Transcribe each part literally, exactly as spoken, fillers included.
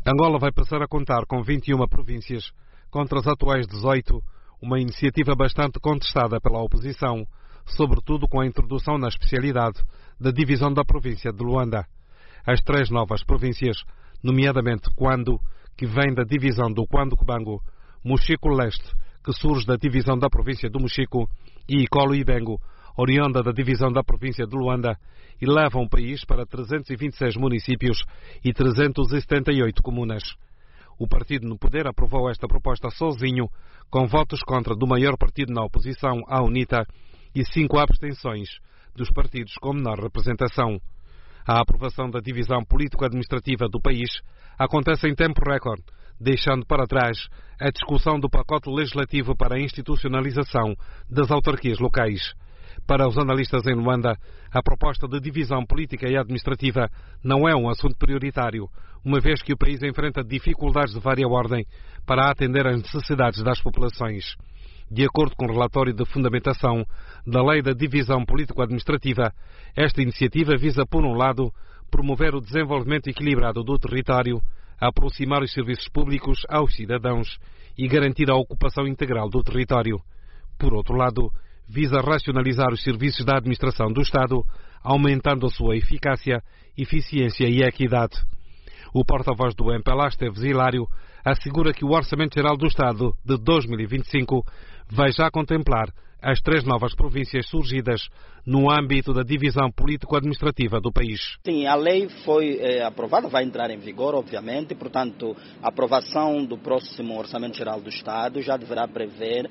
Angola vai passar a contar com vinte e uma províncias contra as atuais dezoito, uma iniciativa bastante contestada pela oposição, sobretudo com a introdução na especialidade da divisão da província de Luanda. As três novas províncias, nomeadamente Cuando, que vem da divisão do Cuando-Cubango, Moxico-Leste, que surge da divisão da província do Moxico, e Icolo-Ibengo, oriunda da divisão da província de Luanda, e levam o país para trezentos e vinte e seis municípios e trezentas e setenta e oito comunas. O partido no poder aprovou esta proposta sozinho, com votos contra do maior partido na oposição, a UNITA, e cinco abstenções dos partidos com menor representação. A aprovação da divisão político-administrativa do país acontece em tempo recorde, deixando para trás a discussão do pacote legislativo para a institucionalização das autarquias locais. Para os analistas em Luanda, a proposta de divisão política e administrativa não é um assunto prioritário, uma vez que o país enfrenta dificuldades de vária ordem para atender às necessidades das populações. De acordo com o relatório de fundamentação da Lei da Divisão Político-Administrativa, esta iniciativa visa, por um lado, promover o desenvolvimento equilibrado do território, aproximar os serviços públicos aos cidadãos e garantir a ocupação integral do território. Por outro lado, visa racionalizar os serviços da administração do Estado, aumentando a sua eficácia, eficiência e equidade. O porta-voz do M P L A, Esteves Hilário, assegura que o Orçamento Geral do Estado de dois mil e vinte e cinco vai já contemplar as três novas províncias surgidas no âmbito da divisão político-administrativa do país. Sim, a lei foi é, aprovada, vai entrar em vigor, obviamente, portanto, a aprovação do próximo Orçamento Geral do Estado já deverá prever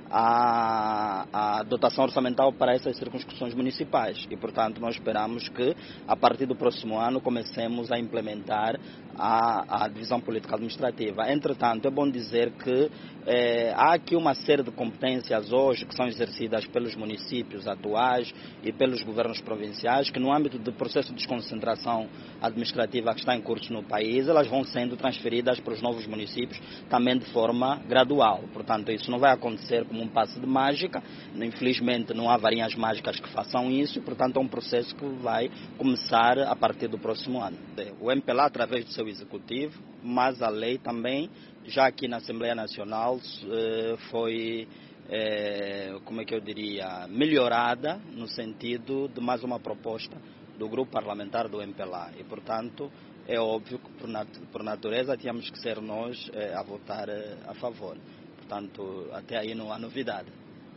A, a dotação orçamental para essas circunscrições municipais e, portanto, nós esperamos que a partir do próximo ano comecemos a implementar a, a divisão política administrativa. Entretanto, é bom dizer que eh, há aqui uma série de competências hoje que são exercidas pelos municípios atuais e pelos governos provinciais que, no âmbito do processo de desconcentração administrativa que está em curso no país, elas vão sendo transferidas para os novos municípios também de forma gradual. Portanto, isso não vai acontecer como um passe de mágica, infelizmente não há varinhas mágicas que façam isso, portanto é um processo que vai começar a partir do próximo ano. O M P L A, através do seu executivo, mas a lei também, já aqui na Assembleia Nacional, foi, como é que eu diria, melhorada no sentido de mais uma proposta do grupo parlamentar do M P L A e, portanto, é óbvio que por, nat por natureza tínhamos que ser nós a votar a favor. Portanto, até aí não há novidade.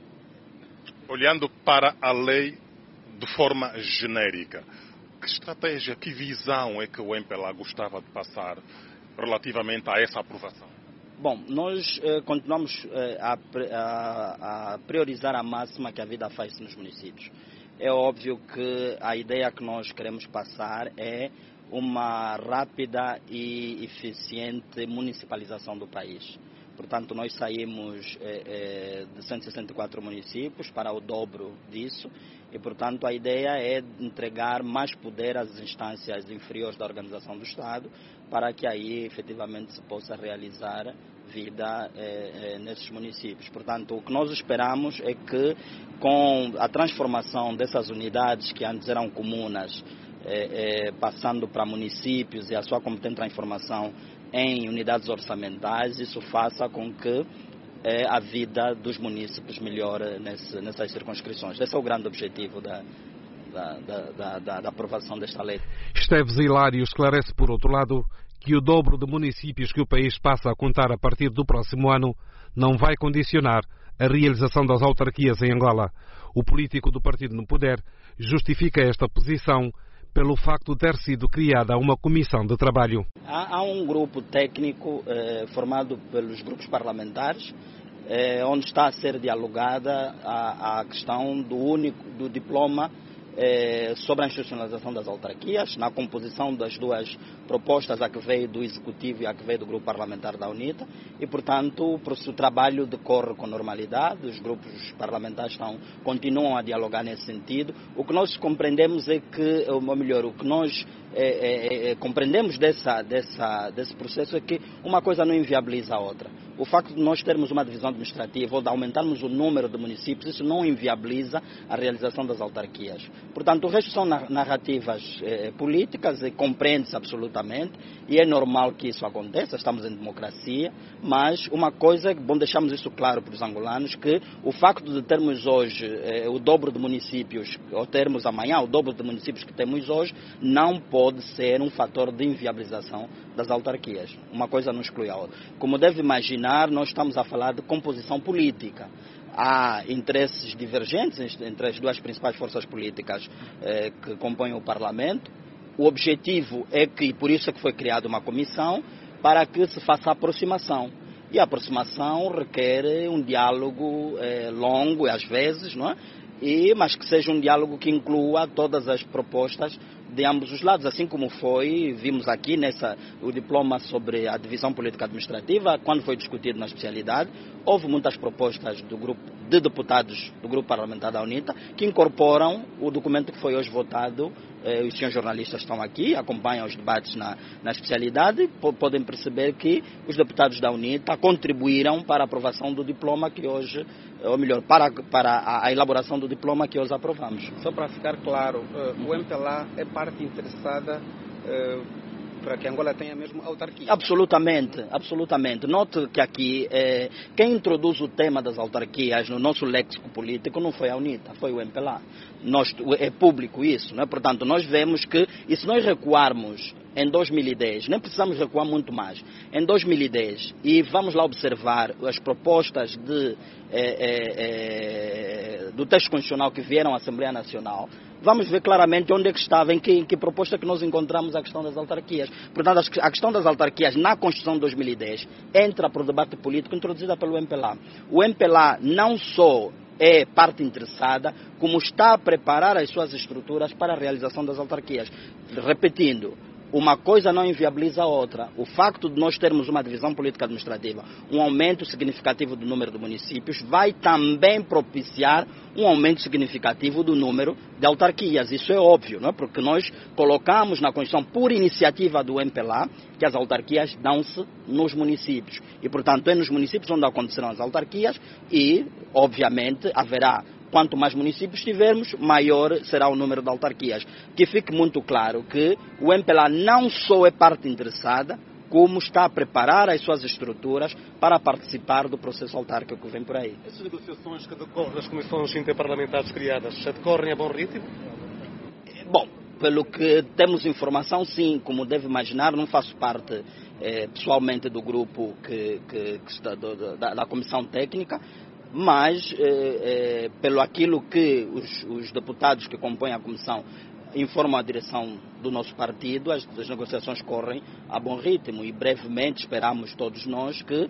Olhando para a lei de forma genérica, que estratégia, que visão é que o M P L A gostava de passar relativamente a essa aprovação? Bom, nós eh, continuamos eh, a, a, a priorizar a máxima que a vida faz nos municípios. É óbvio que a ideia que nós queremos passar é uma rápida e eficiente municipalização do país. Portanto, nós saímos eh, de cento e sessenta e quatro municípios para o dobro disso e, portanto, a ideia é entregar mais poder às instâncias inferiores da organização do Estado para que aí, efetivamente, se possa realizar vida eh, eh, nesses municípios. Portanto, o que nós esperamos é que, com a transformação dessas unidades que antes eram comunas, eh, eh, passando para municípios e a sua competente transformação em unidades orçamentais, isso faça com que eh, a vida dos municípios melhore nesse, nessas circunscrições. Esse é o grande objetivo da, da, da, da, da aprovação desta lei. Esteves Hilário esclarece, por outro lado, que o dobro de municípios que o país passa a contar a partir do próximo ano não vai condicionar a realização das autarquias em Angola. O político do partido no poder justifica esta posição pelo facto de ter sido criada uma comissão de trabalho. Há, há um grupo técnico eh, formado pelos grupos parlamentares, eh, onde está a ser dialogada a, a questão do único do diploma eh, sobre a institucionalização das autarquias, na composição das duas propostas, a que veio do Executivo e a que veio do grupo parlamentar da UNITA, e, portanto, o, o trabalho decorre com normalidade, os grupos parlamentares estão, continuam a dialogar nesse sentido. O que nós compreendemos é que, ou melhor, o que nós é, é, é, compreendemos dessa, dessa, desse processo é que uma coisa não inviabiliza a outra. o facto de nós termos uma divisão administrativa ou de aumentarmos o número de municípios, isso não inviabiliza a realização das autarquias. Portanto, o resto são narrativas eh, políticas e compreende-se absolutamente, e é normal que isso aconteça, estamos em democracia, mas uma coisa, é bom deixarmos isso claro para os angolanos, que o facto de termos hoje eh, o dobro de municípios, ou termos amanhã o dobro de municípios que temos hoje, não pode ser um fator de inviabilização das autarquias. Uma coisa não exclui a outra. Como deve imaginar, nós estamos a falar de composição política. Há interesses divergentes entre as duas principais forças políticas eh, que compõem o Parlamento. O objetivo é que, por isso é que foi criada uma comissão, para que se faça a aproximação. E a aproximação requer um diálogo eh, longo, às vezes, não é? E, mas que seja um diálogo que inclua todas as propostas de ambos os lados, assim como foi, vimos aqui nessa, o diploma sobre a divisão política administrativa, quando foi discutido na especialidade, houve muitas propostas do grupo de deputados do grupo parlamentar da UNITA que incorporam o documento que foi hoje votado. Eh, os senhores jornalistas estão aqui, acompanham os debates na, na especialidade, po podem perceber que os deputados da UNITA contribuíram para a aprovação do diploma que hoje, ou melhor, para, para a, a elaboração do diploma que hoje aprovamos. Só para ficar claro, uh, o M P L A é parte interessada uh, para que Angola tenha mesmo autarquia? Absolutamente, absolutamente. Note que aqui, eh, quem introduz o tema das autarquias no nosso léxico político não foi a UNITA, foi o M P L A. Nós, é público isso, não é? Portanto, nós vemos que, e se nós recuarmos em dois mil e dez, nem precisamos recuar muito mais, em dois mil e dez, e vamos lá observar as propostas de, eh, eh, eh, do texto constitucional que vieram à Assembleia Nacional, vamos ver claramente onde é que estava, em que, em que proposta que nós encontramos a questão das autarquias. Portanto, a questão das autarquias na Constituição de dois mil e dez entra para o debate político introduzida pelo M P L A. O M P L A não só é parte interessada, como está a preparar as suas estruturas para a realização das autarquias. Repetindo, uma coisa não inviabiliza a outra. O facto de nós termos uma divisão política administrativa, um aumento significativo do número de municípios, vai também propiciar um aumento significativo do número de autarquias. Isso é óbvio, não é? Porque nós colocamos na Constituição, por iniciativa do M P L A, que as autarquias dão-se nos municípios. E, portanto, é nos municípios onde acontecerão as autarquias e, obviamente, haverá. Quanto mais municípios tivermos, maior será o número de autarquias. Que fique muito claro que o M P L A não só é parte interessada, como está a preparar as suas estruturas para participar do processo autárquico que vem por aí. Essas negociações que decorrem das comissões interparlamentares criadas, já decorrem a bom ritmo? Bom, pelo que temos informação, sim, como deve imaginar, não faço parte eh, pessoalmente do grupo que, que, que está do, da, da comissão técnica, mas, eh, eh, pelo aquilo que os, os deputados que compõem a comissão informam a direção do nosso partido, as, as negociações correm a bom ritmo e brevemente esperamos todos nós que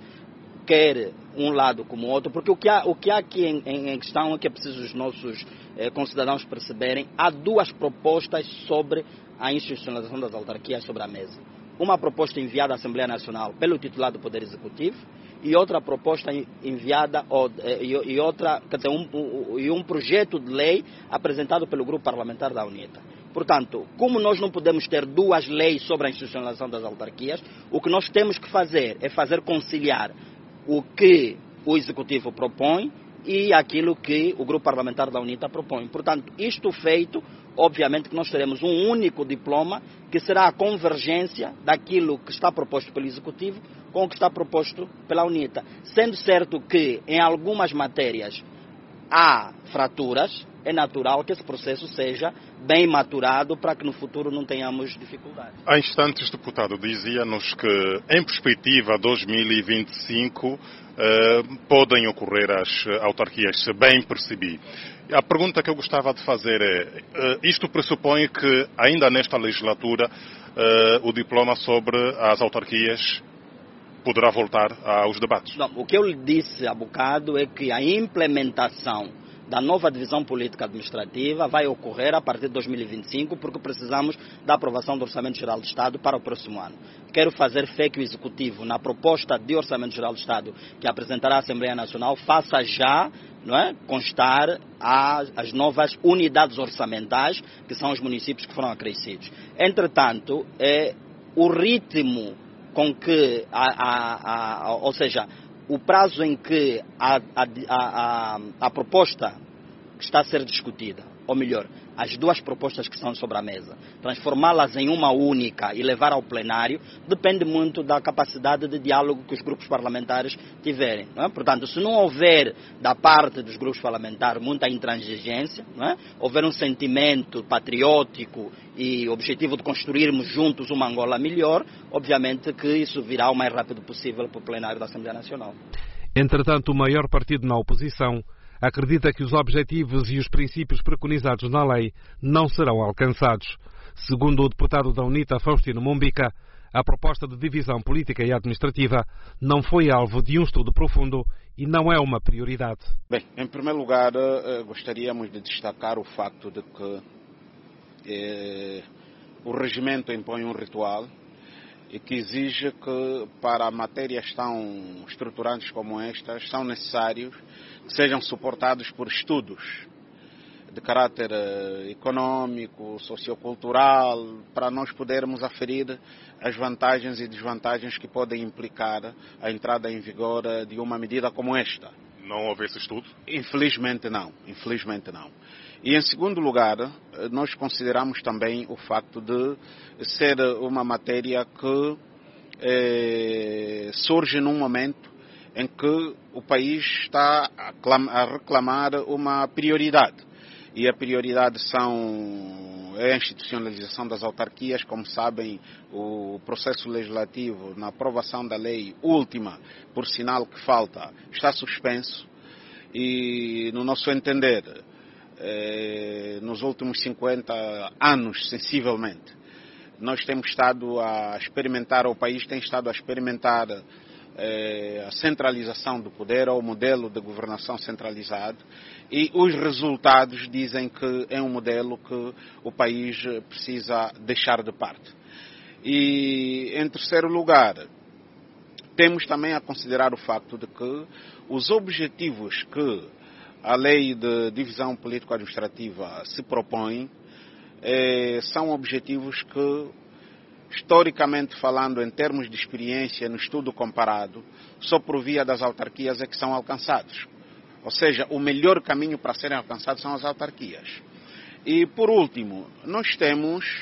quer um lado como o outro, porque o que há, o que há aqui em, em, em questão é que é preciso os nossos eh, concidadãos perceberem, há duas propostas sobre a institucionalização das autarquias sobre a mesa. Uma proposta enviada à Assembleia Nacional pelo titular do Poder Executivo, e outra proposta enviada, e outra, quer dizer, um, um, e um projeto de lei apresentado pelo grupo parlamentar da UNITA. Portanto, como nós não podemos ter duas leis sobre a institucionalização das autarquias, o que nós temos que fazer é fazer conciliar o que o Executivo propõe e aquilo que o grupo parlamentar da UNITA propõe. Portanto, isto feito, obviamente que nós teremos um único diploma que será a convergência daquilo que está proposto pelo Executivo com o que está proposto pela UNITA. Sendo certo que em algumas matérias há fraturas, é natural que esse processo seja bem maturado para que no futuro não tenhamos dificuldades. Há instantes, deputado, dizia-nos que em perspectiva dois mil e vinte e cinco eh, podem ocorrer as autarquias, se bem percebi. A pergunta que eu gostava de fazer é, eh, isto pressupõe que ainda nesta legislatura eh, o diploma sobre as autarquias poderá voltar aos debates? Não, o que eu lhe disse há bocado é que a implementação da nova divisão política administrativa vai ocorrer a partir de dois mil e vinte e cinco, porque precisamos da aprovação do Orçamento Geral do Estado para o próximo ano. Quero fazer fé que o Executivo, na proposta de Orçamento Geral do Estado que apresentará à Assembleia Nacional, faça já, não é, constar as, as novas unidades orçamentais, que são os municípios que foram acrescidos. Entretanto, é, o ritmo com que, a, a, a, ou seja, o prazo em que a, a, a, a proposta que está a ser discutida, ou melhor, as duas propostas que estão sobre a mesa, transformá-las em uma única e levar ao plenário, depende muito da capacidade de diálogo que os grupos parlamentares tiverem. Não é? Portanto, se não houver da parte dos grupos parlamentares muita intransigência, não é? Houver um sentimento patriótico e objetivo de construirmos juntos uma Angola melhor, obviamente que isso virá o mais rápido possível para o plenário da Assembleia Nacional. Entretanto, o maior partido na oposição acredita que os objetivos e os princípios preconizados na lei não serão alcançados. Segundo o deputado da UNITA, Faustino Mumbica, a proposta de divisão política e administrativa não foi alvo de um estudo profundo e não é uma prioridade. Bem, em primeiro lugar, gostaríamos de destacar o facto de que eh, o regimento impõe um ritual e que exige que, para matérias tão estruturantes como estas, são necessários que sejam suportados por estudos de caráter econômico, sociocultural, para nós podermos aferir as vantagens e desvantagens que podem implicar a entrada em vigor de uma medida como esta. Não houve esse estudo? Infelizmente não, infelizmente não. E em segundo lugar, nós consideramos também o facto de ser uma matéria que eh, surge num momento em que o país está a reclamar uma prioridade. E a prioridade são é a institucionalização das autarquias. Como sabem, o processo legislativo na aprovação da lei última, por sinal que falta, está suspenso. E, no nosso entender, eh, nos últimos cinquenta anos, sensivelmente, nós temos estado a experimentar, o país tem estado a experimentar eh, a centralização do poder, ou o modelo de governação centralizado, e os resultados dizem que é um modelo que o país precisa deixar de parte. E, em terceiro lugar, temos também a considerar o facto de que os objetivos que a lei de divisão político-administrativa se propõe eh, são objetivos que, historicamente falando, em termos de experiência no estudo comparado, só por via das autarquias é que são alcançados. Ou seja, o melhor caminho para serem alcançados são as autarquias. E, por último, nós temos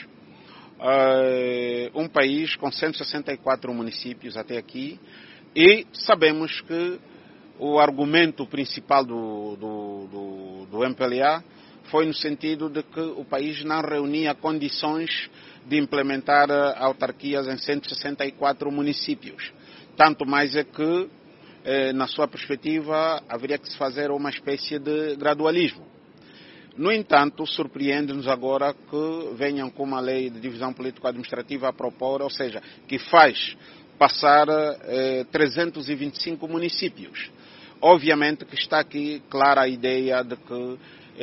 uh, um país com cento e sessenta e quatro municípios até aqui, e sabemos que o argumento principal do, do, do, do M P L A foi no sentido de que o país não reunia condições de implementar autarquias em cento e sessenta e quatro municípios. Tanto mais é que, na sua perspectiva, haveria que se fazer uma espécie de gradualismo. No entanto, surpreende-nos agora que venham com uma lei de divisão político-administrativa a propor, ou seja, que faz passar eh, trezentos e vinte e cinco municípios. Obviamente que está aqui clara a ideia de que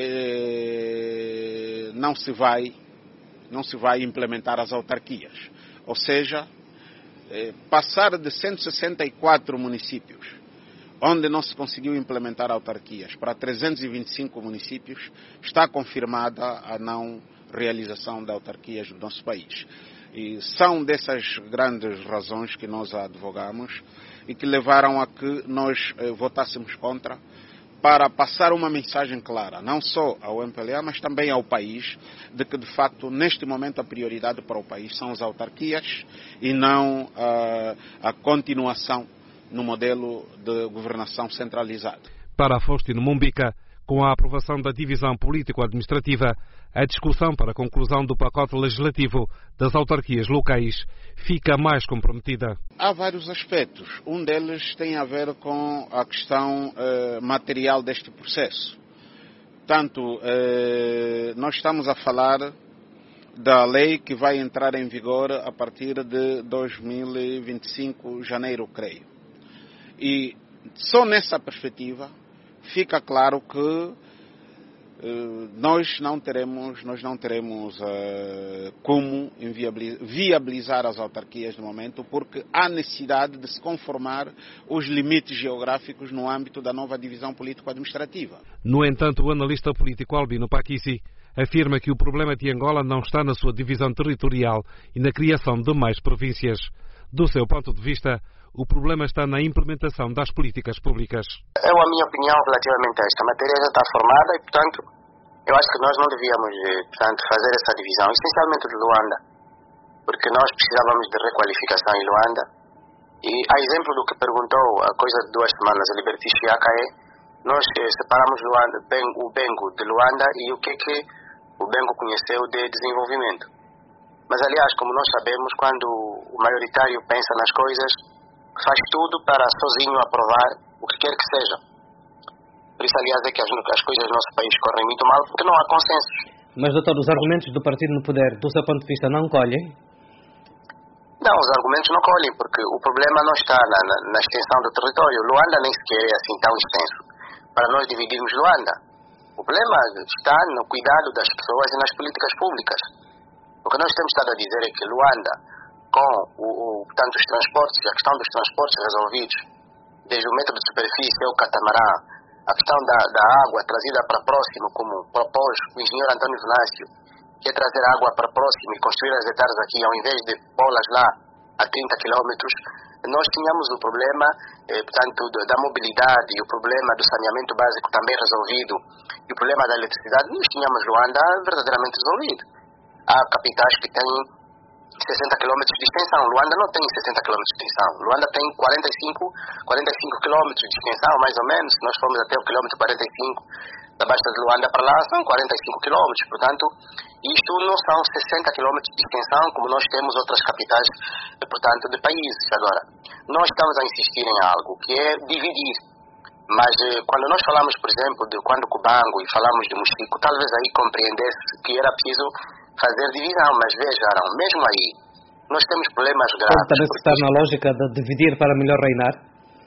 eh, não se vai, não se vai implementar as autarquias. Ou seja, passar de cento e sessenta e quatro municípios, onde não se conseguiu implementar autarquias, para trezentos e vinte e cinco municípios, está confirmada a não realização de autarquias do nosso país. E são dessas grandes razões que nós advogamos e que levaram a que nós eh, votássemos contra, para passar uma mensagem clara, não só ao M P L A, mas também ao país, de que, de facto, neste momento a prioridade para o país são as autarquias e não uh, a continuação no modelo de governação centralizada. Para Faustino Mumbica, com a aprovação da divisão político-administrativa, a discussão para a conclusão do pacote legislativo das autarquias locais fica mais comprometida. Há vários aspectos. Um deles tem a ver com a questão eh, material deste processo. Tanto, eh, nós estamos a falar da lei que vai entrar em vigor a partir de dois mil e vinte e cinco, janeiro, creio. E só nessa perspectiva fica claro que nós não teremos, nós não teremos uh, como viabilizar as autarquias no momento, porque há necessidade de se conformar os limites geográficos no âmbito da nova divisão político-administrativa. No entanto, o analista político Albino Paquisi afirma que o problema de Angola não está na sua divisão territorial e na criação de mais províncias. Do seu ponto de vista, o problema está na implementação das políticas públicas. Eu, a minha opinião relativamente a esta matéria já está formada e, portanto, eu acho que nós não devíamos, portanto, fazer essa divisão, essencialmente de Luanda, porque nós precisávamos de requalificação em Luanda. E, a exemplo do que perguntou há coisa de duas semanas a Liberty Chiacaé, nós eh, separamos Luanda, ben, o Bengo de Luanda e o que é que o Bengo conheceu de desenvolvimento. Mas, aliás, como nós sabemos, quando o maioritário pensa nas coisas, faz tudo para sozinho aprovar o que quer que seja. Por isso, aliás, é que as, as coisas no nosso país correm muito mal, porque não há consensos. Mas, doutor, os argumentos do partido no poder, do seu ponto de vista, não colhem? Não, os argumentos não colhem, porque o problema não está na, na, na extensão do território. Luanda nem sequer é assim tão extenso para nós dividirmos Luanda. O problema está no cuidado das pessoas e nas políticas públicas. O que nós temos estado a dizer é que Luanda, com o, o, tanto os transportes, a questão dos transportes resolvidos, desde o metro de superfície ao catamarã, a questão da, da água trazida para próximo, como propôs o engenheiro António Venâncio, que é trazer água para próximo e construir as hectares aqui, ao invés de pô-las lá a trinta quilômetros, nós tínhamos o problema, eh, portanto, da mobilidade e o problema do saneamento básico também resolvido, e o problema da eletricidade, nós tínhamos Luanda verdadeiramente resolvido. Há capitais que têm sessenta quilômetros de extensão. Luanda não tem sessenta quilômetros de extensão. Luanda tem quarenta e cinco, quarenta e cinco quilômetros de extensão, mais ou menos. Se nós formos até o quilômetro quarenta e cinco da Baixa de Luanda para lá, são quarenta e cinco quilômetros. Portanto, isto não são sessenta quilômetros de extensão, como nós temos outras capitais, portanto, de países. Agora, nós estamos a insistir em algo, que é dividir. Mas, quando nós falamos, por exemplo, de quando Cubango e falamos de Mochico, talvez aí compreendesse que era preciso fazer divisão, mas vejam, mesmo aí, nós temos problemas graves. Pode também se estar na lógica de dividir para melhor reinar?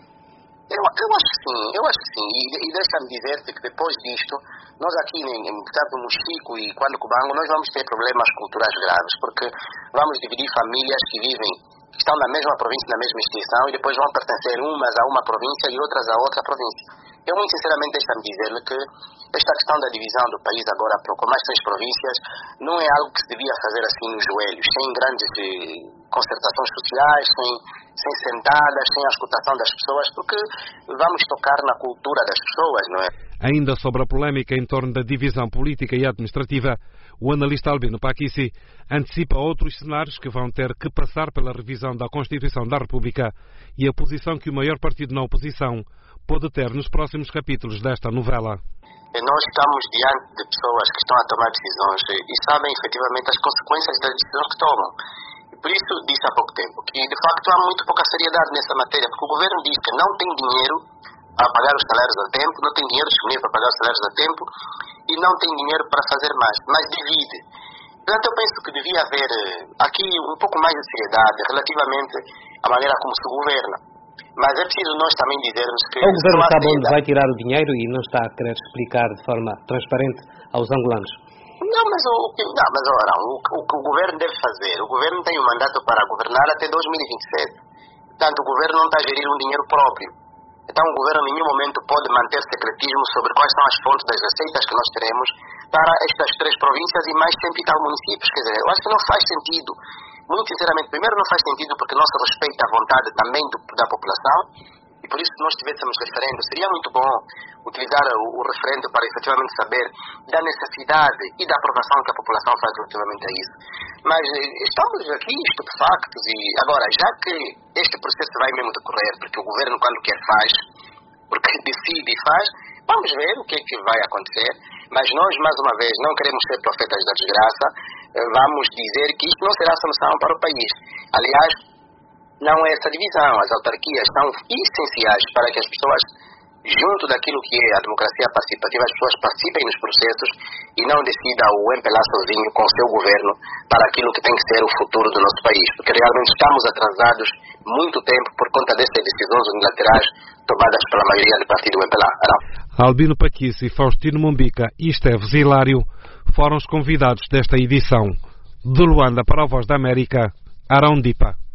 Eu, eu acho que sim, eu acho que sim. E, e deixa-me dizer-te que depois disto, nós aqui, em, em portanto, no Mochico e quando Cubango, nós vamos ter problemas culturais graves, porque vamos dividir famílias que vivem, que estão na mesma província, na mesma extensão, e depois vão pertencer umas a uma província e outras a outra província. Eu, muito sinceramente, deixa-me dizer-lhe que esta questão da divisão do país agora com mais três províncias não é algo que se devia fazer assim nos joelhos, sem grandes eh, concertações sociais, sem, sem sentadas, sem a escutação das pessoas, porque vamos tocar na cultura das pessoas, não é? Ainda sobre a polémica em torno da divisão política e administrativa, o analista Albino Paquissi antecipa outros cenários que vão ter que passar pela revisão da Constituição da República e a posição que o maior partido na oposição pode ter nos próximos capítulos desta novela. Nós estamos diante de pessoas que estão a tomar decisões e sabem efetivamente as consequências das decisões que tomam. E por isso disse há pouco tempo que de facto há muito pouca seriedade nessa matéria, porque o governo diz que não tem dinheiro para pagar os salários a tempo, não tem dinheiro disponível para pagar os salários a tempo e não tem dinheiro para fazer mais, mas divide. Portanto, eu penso que devia haver aqui um pouco mais de seriedade relativamente à maneira como se governa. Mas é preciso nós também dizermos que... O governo sabe onde vai tirar o dinheiro e não está a querer explicar de forma transparente aos angolanos. Não, mas o, não, mas, ora, o, o que o governo deve fazer, o governo tem um mandato para governar até dois mil e vinte e sete. Portanto, o governo não está a gerir um dinheiro próprio. Então, o governo em nenhum momento pode manter secretismo sobre quais são as fontes das receitas que nós teremos para estas três províncias e mais cento e tal municípios. Quer dizer, eu acho que não faz sentido. Muito sinceramente, primeiro não faz sentido porque não se respeita a vontade também do, da população e por isso se nós tivéssemos referendo, seria muito bom utilizar o, o referendo para efetivamente saber da necessidade e da aprovação que a população faz relativamente a isso. Mas estamos aqui estupefactos e agora, já que este processo vai mesmo decorrer, porque o governo quando quer faz, porque decide e faz, vamos ver o que é que vai acontecer, mas nós mais uma vez não queremos ser profetas da desgraça, vamos dizer que isto não será a solução para o país. Aliás, não é essa divisão. As autarquias são essenciais para que as pessoas, junto daquilo que é a democracia participativa, as pessoas participem nos processos e não decida o M P L A sozinho com o seu governo para aquilo que tem que ser o futuro do nosso país. Porque realmente estamos atrasados muito tempo por conta dessas decisões unilaterais tomadas pela maioria do partido M P L A. Não? Albino Paquissi, Faustino Mombica e Esteves Hilário foram os convidados desta edição. De Luanda para a Voz da América, Arão Dipa.